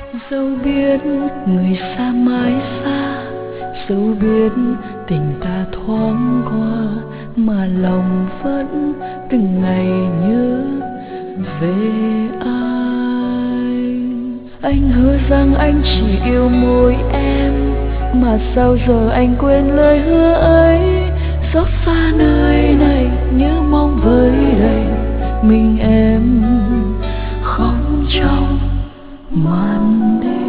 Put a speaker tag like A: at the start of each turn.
A: Dẫu biết người xa mãi xa, dẫu biết tình ta thoáng qua, mà lòng vẫn từng ngày nhớ về anh. Anh hứa rằng anh chỉ yêu mỗi em, mà sao giờ anh quên lời hứa ấy. Gió xa nơi này nhớ mong với đầy mình em khóc trong màn đêm.